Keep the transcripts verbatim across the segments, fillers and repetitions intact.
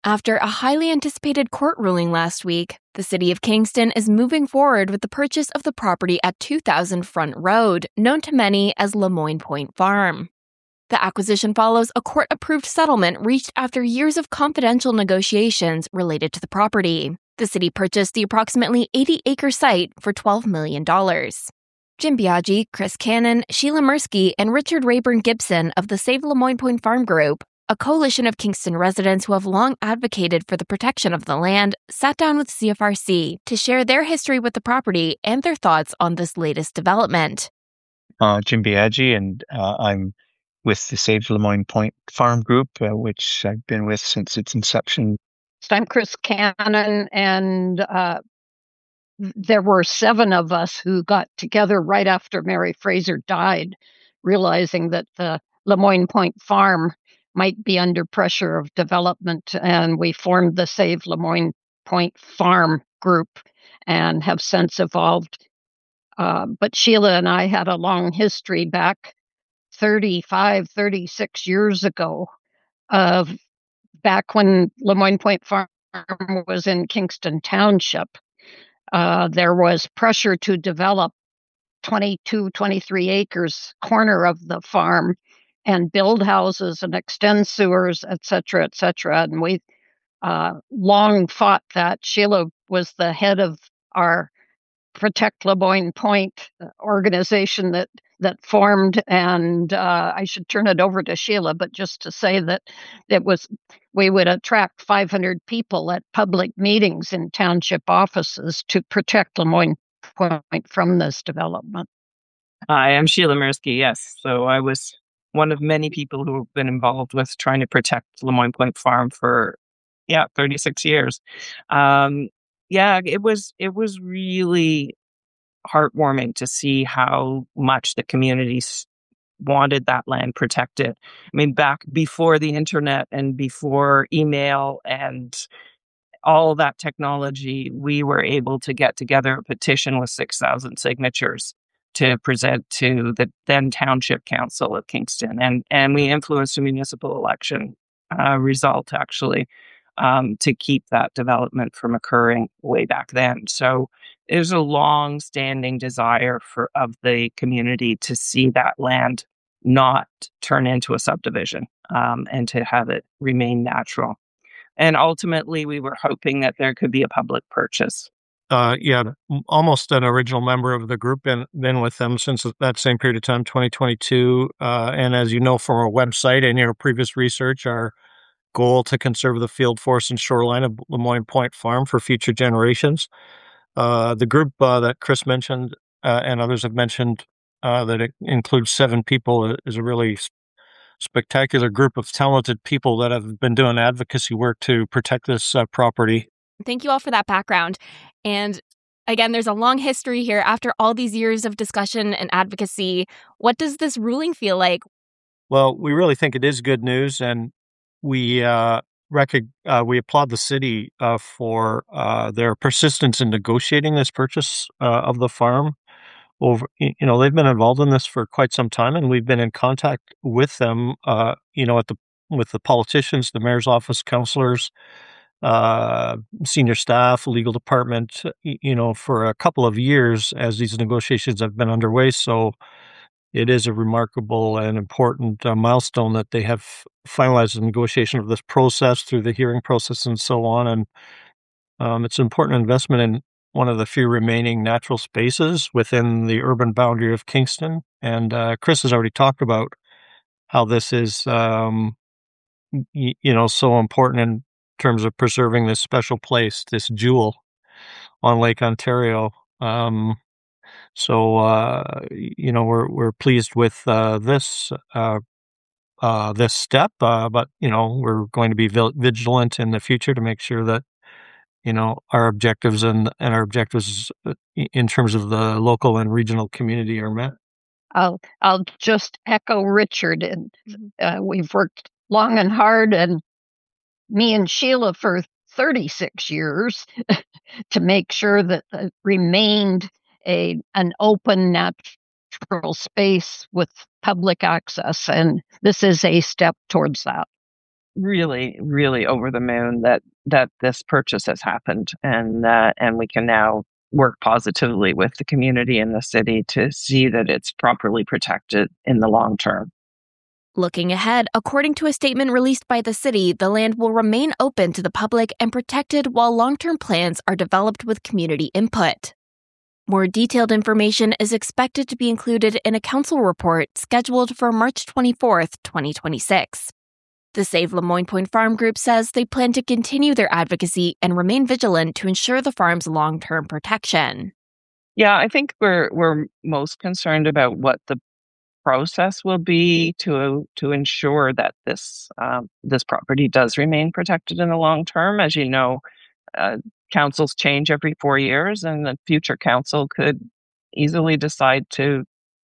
After a highly anticipated court ruling last week, the City of Kingston is moving forward with the purchase of the property at two thousand Front Road, known to many as Le Moyne Point Farm. The acquisition follows a court-approved settlement reached after years of confidential negotiations related to the property. The city purchased the approximately eighty-acre site for twelve million dollars. Jim Biaggi, Chris Cannon, Sheila Mirsky, and Richard Rayburn Gibson of the Save Le Moyne Point Farm Group, a coalition of Kingston residents who have long advocated for the protection of the land, sat down with C F R C to share their history with the property and their thoughts on this latest development. Uh, Jim Biaggi, and uh, I'm with the Save Le Moyne Point Farm Group, uh, which I've been with since its inception. I'm Chris Cannon, and uh, there were seven of us who got together right after Mary Fraser died, realizing that the Le Moyne Point Farm might be under pressure of development, and we formed the Save Le Moyne Point Farm Group and have since evolved. Uh, but Sheila and I had a long history back thirty-five, thirty-six years ago of back when Le Moyne Point Farm was in Kingston Township. Uh, there was pressure to develop twenty-two, twenty-three acres corner of the farm and build houses and extend sewers, et cetera, et cetera. And we uh, long fought that. Sheila was the head of our Protect Le Moyne Point organization that that formed, and uh, I should turn it over to Sheila, but just to say that it was, we would attract five hundred people at public meetings in township offices to protect Le Moyne Point from this development. Hi, I'm Sheila Mirsky, yes. So I was one of many people who have been involved with trying to protect Le Moyne Point Farm for, yeah, thirty-six years. Um, yeah, it was it was really heartwarming to see how much the communities wanted that land protected. I mean, back before the internet and before email and all that technology, we were able to get together a petition with six thousand signatures to present to the then Township Council of Kingston. And, and we influenced a municipal election uh, result, actually, um, to keep that development from occurring way back then. So there's a long-standing desire for of the community to see that land not turn into a subdivision um, and to have it remain natural. And ultimately, we were hoping that there could be a public purchase. Uh, yeah, almost an original member of the group, and been with them since that same period of time, twenty twenty-two. Uh, and as you know from our website and your previous research, our goal to conserve the field, forest, and shoreline of Le Moyne Point Farm for future generations. Uh, the group uh, that Chris mentioned uh, and others have mentioned, uh, that it includes seven people, is a really spectacular group of talented people that have been doing advocacy work to protect this uh, property. Thank you all for that background. And again, there's a long history here. After all these years of discussion and advocacy, what does this ruling feel like? Well, we really think it is good news, and we uh, rec- uh, we applaud the city uh, for uh, their persistence in negotiating this purchase uh, of the farm. Over, you know, they've been involved in this for quite some time, and we've been in contact with them. Uh, you know, at the with the politicians, the mayor's office, councilors, uh, senior staff, legal department. You know, for a couple of years as these negotiations have been underway. So it is a remarkable and important uh, milestone that they have finalized the negotiation of this process through the hearing process and so on. And um, it's an important investment in one of the few remaining natural spaces within the urban boundary of Kingston. And uh, Chris has already talked about how this is, um, y- you know, so important in terms of preserving this special place, this jewel on Lake Ontario. Um, so, uh, you know, we're we're pleased with uh, this uh, uh, this step, uh, but you know, we're going to be vil- vigilant in the future to make sure that, you know, our objectives and, and our objectives in terms of the local and regional community are met. I'll I'll just echo Richard, and uh, we've worked long and hard, and me and Sheila for thirty-six years to make sure that it remained a an open natural space with public access, and this is a step towards that. really, really over the moon that that this purchase has happened, and uh, and we can now work positively with the community and the city to see that it's properly protected in the long term. Looking ahead, according to a statement released by the city, the land will remain open to the public and protected while long-term plans are developed with community input. More detailed information is expected to be included in a council report scheduled for March twenty-fourth, twenty twenty-six. The Save Lemoyne Point Farm Group says they plan to continue their advocacy and remain vigilant to ensure the farm's long-term protection. Yeah, I think we're we're most concerned about what the process will be to to ensure that this um, this property does remain protected in the long term. As you know, uh, councils change every four years, and the future council could easily decide to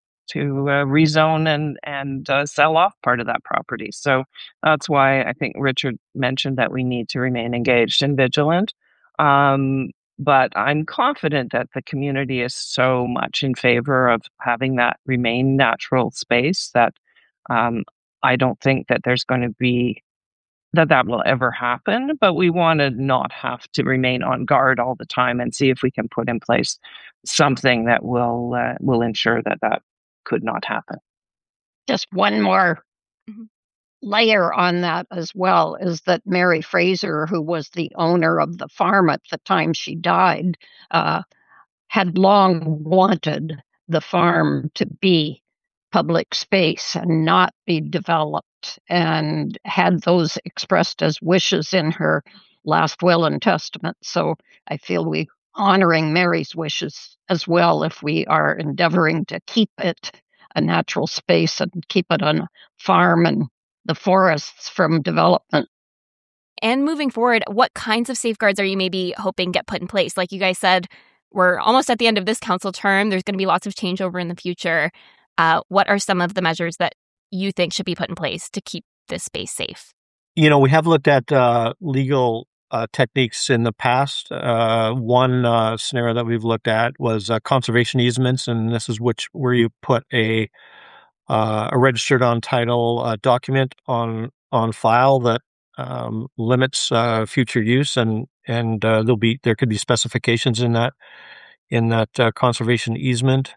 to uh, rezone and and uh, sell off part of that property. So that's why I think Richard mentioned that we need to remain engaged and vigilant. Um, but I'm confident that the community is so much in favor of having that remain natural space that um, I don't think that there's going to be that that will ever happen, but we want to not have to remain on guard all the time and see if we can put in place something that will uh, will ensure that that could not happen. Just one more mm-hmm. layer on that as well is that Mary Fraser, who was the owner of the farm at the time she died, uh, had long wanted the farm to be public space and not be developed, and had those expressed as wishes in her last will and testament. So I feel we honoring Mary's wishes as well if we are endeavoring to keep it a natural space and keep it on a farm and the forests from development. And moving forward, what kinds of safeguards are you maybe hoping get put in place? Like you guys said, we're almost at the end of this council term. There's going to be lots of changeover in the future. Uh, what are some of the measures that you think should be put in place to keep this space safe? You know, we have looked at uh, legal uh, techniques in the past. Uh, one uh, scenario that we've looked at was uh, conservation easements, and this is which where you put a uh, a registered on title uh, document on on file that um, limits uh, future use, and and uh, there'll be there could be specifications in that in that uh, conservation easement.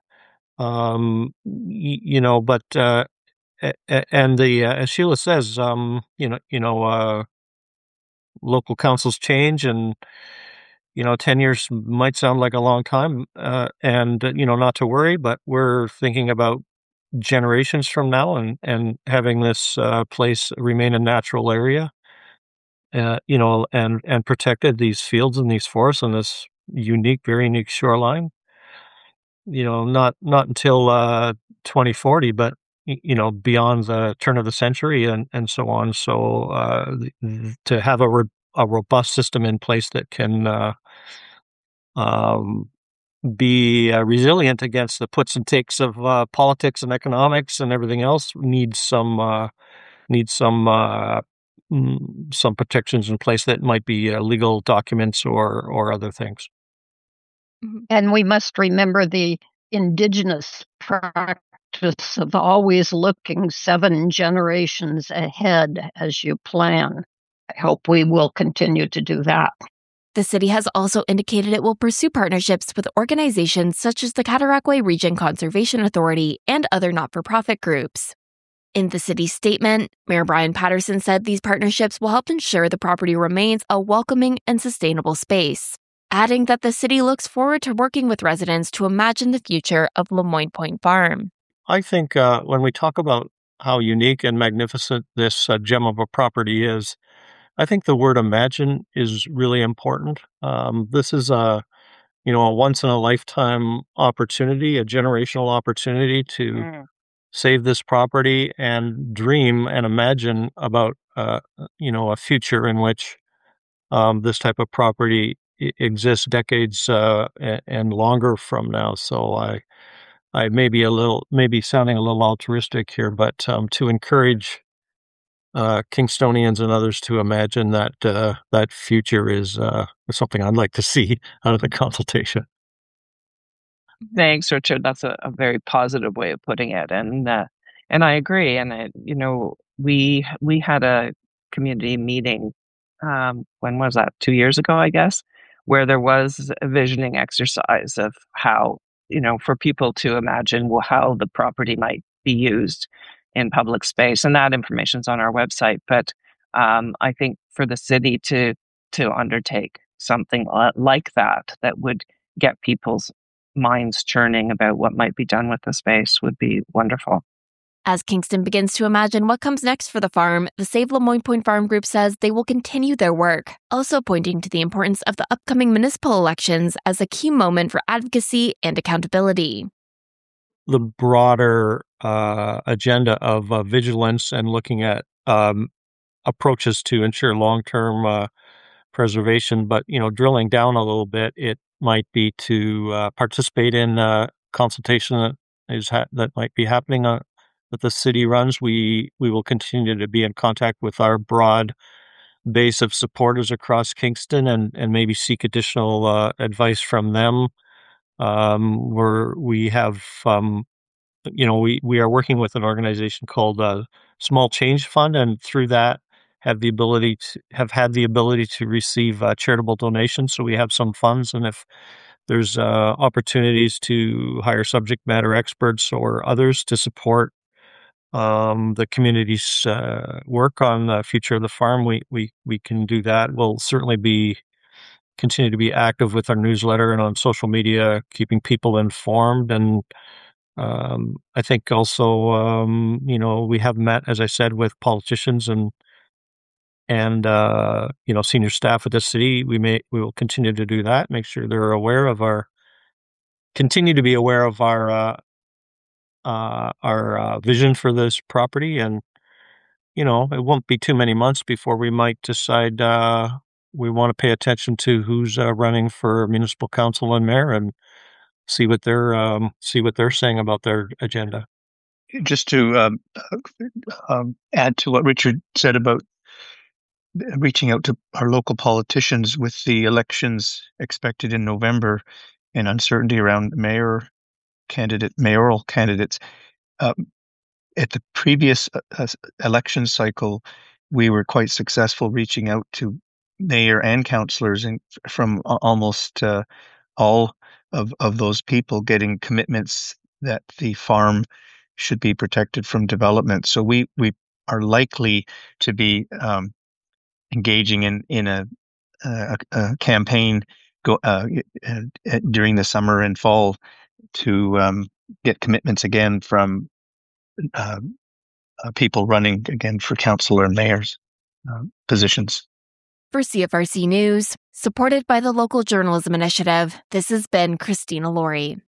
Um, y- you know, but uh, and the uh, as Sheila says, um, you know, you know, uh, local councils change, and you know, ten years might sound like a long time, uh, and you know, not to worry, but we're thinking about generations from now, and and having this uh, place remain a natural area, uh, you know, and and protected these fields and these forests and this unique, very unique shoreline. You know, not not until uh, twenty forty, but you know, beyond the turn of the century and, and so on. So uh, th- to have a, re- a robust system in place that can uh, um, be uh, resilient against the puts and takes of uh, politics and economics and everything else needs some uh, needs some uh, mm, some protections in place that might be uh, legal documents or or other things. And we must remember the Indigenous practice of always looking seven generations ahead as you plan. I hope we will continue to do that. The city has also indicated it will pursue partnerships with organizations such as the Cataraqui Region Conservation Authority and other not-for-profit groups. In the city's statement, Mayor Brian Patterson said these partnerships will help ensure the property remains a welcoming and sustainable space, adding that the city looks forward to working with residents to imagine the future of Lemoyne Point Farm. I think uh, when we talk about how unique and magnificent this uh, gem of a property is, I think the word imagine is really important. Um, this is a, you know, a once in a lifetime opportunity, a generational opportunity to mm. save this property and dream and imagine about, uh, you know, a future in which um, this type of property exists decades uh, and longer from now. So I, I may be a little, maybe sounding a little altruistic here, but um, to encourage uh, Kingstonians and others to imagine that uh, that future is uh, something I'd like to see out of the consultation. Thanks, Richard. That's a, a very positive way of putting it, and uh, and I agree. And I, you know, we we had a community meeting. Um, when was that? Two years ago, I guess, where there was a visioning exercise of how, you know, for people to imagine well, how the property might be used in public space. And that information's on our website. But um, I think for the city to to undertake something like that, that would get people's minds churning about what might be done with the space would be wonderful. As Kingston begins to imagine what comes next for the farm, the Save LeMoyne Point Farm Group says they will continue their work, also pointing to the importance of the upcoming municipal elections as a key moment for advocacy and accountability. The broader uh, agenda of uh, vigilance and looking at um, approaches to ensure long-term uh, preservation, but you know, drilling down a little bit, it might be to uh, participate in uh, consultation that is ha- that might be happening uh, that the city runs. We we will continue to be in contact with our broad base of supporters across Kingston, and and maybe seek additional uh, advice from them. Um, we're we have um, you know we we are working with an organization called uh, Small Change Fund, and through that have the ability to have had the ability to receive uh, charitable donations. So we have some funds, and if there's uh, opportunities to hire subject matter experts or others to support um, the community's uh, work on the future of the farm, we we we can do that. We'll certainly be continue to be active with our newsletter and on social media, keeping people informed. And um, I think also, um, you know, we have met, as I said, with politicians and and uh, you know, senior staff at the city. We may we will continue to do that. Make sure they're aware of our continue to be aware of our uh, uh, our uh, vision for this property. And you know, it won't be too many months before we might decide uh, we want to pay attention to who's uh, running for municipal council and mayor, and see what they're um, see what they're saying about their agenda. Just to um, um, add to what Richard said about reaching out to our local politicians with the elections expected in November and uncertainty around mayor candidate, mayoral candidates. Um, at the previous uh, election cycle, we were quite successful reaching out to mayor and councillors, and from almost uh, all of, of those people getting commitments that the farm should be protected from development. So we, we are likely to be um, engaging in, in a, a, a campaign go, uh, uh, during the summer and fall to um, get commitments again from uh, uh, people running again for councillor and mayor's uh, positions. For C F R C News, supported by the Local Journalism Initiative, this has been Christina Laurie.